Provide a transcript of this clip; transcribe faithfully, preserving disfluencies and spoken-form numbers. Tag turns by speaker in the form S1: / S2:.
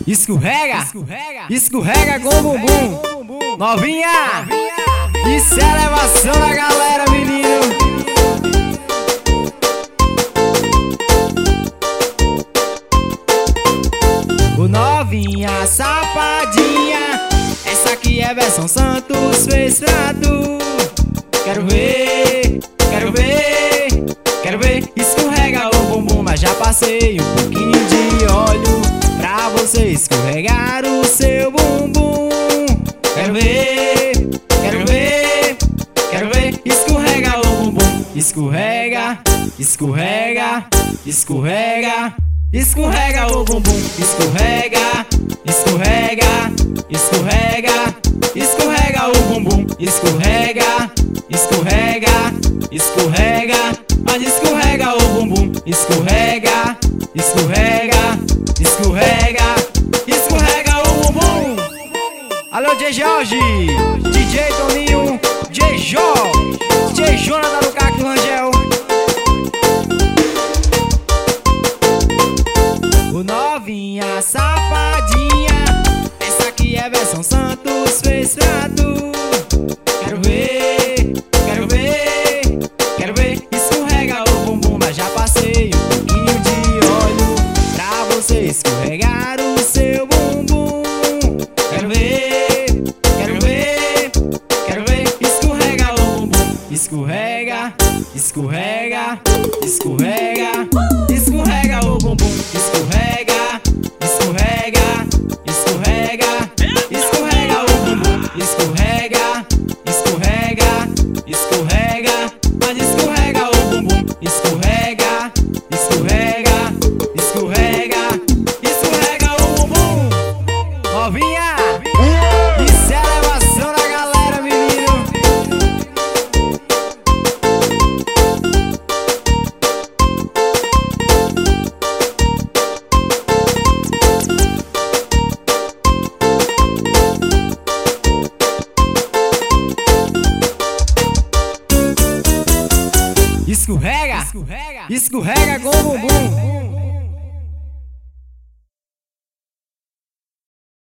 S1: Escorrega, escorrega com o bumbum. Novinha, isso é elevação da galera, menino. O novinha safadinha, essa aqui é versão Santos fez pra tu. Quero ver, quero ver, quero ver. Escorrega o bumbum, mas já passei um pouquinho de óleo pra você escorregar o seu bumbum. Quero ver, quero ver, quero ver. Escorrega o bumbum. Escorrega, escorrega, escorrega. Escorrega o bumbum. Escorrega, escorrega, escorrega. Escorrega o bumbum. Escorrega, escorrega, escorrega. Mas escorrega o bumbum. Escorrega, escorrega, escorrega. Escorrega o bumbum. Alô, D J Jorge, D J Toninho, D J Jó, D J Jonathan do Caco Rangel. O novinha safadinha, essa aqui é versão Santos fez pra tu. Quero ver, quero ver, quero ver. Escorrega o bumbum, mas já passei um pouquinho de óleo pra você escorregar o seu bumbum. Quero ver, quero ver, quero ver. Escorrega o bumbum. Escorrega, escorrega, escorrega. Escorrega o bumbum. Escorrega, escorrega, escorrega. Escorrega o bumbum. Escorrega, escorrega, escorrega. Mas escorrega o bumbum. Escorrega, escorrega, escorrega. Escorrega o bumbum. Novinha, isso é elevação da galera, menino. Escorrega, escorrega com o bumbum.